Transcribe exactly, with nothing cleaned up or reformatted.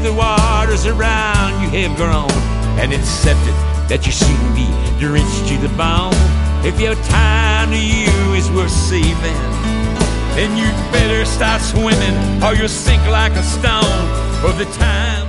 the waters around you have grown, and accepted that you soon be drenched to the bone. If your time to you is worth saving, then you'd better start swimming or you'll sink like a stone. For the time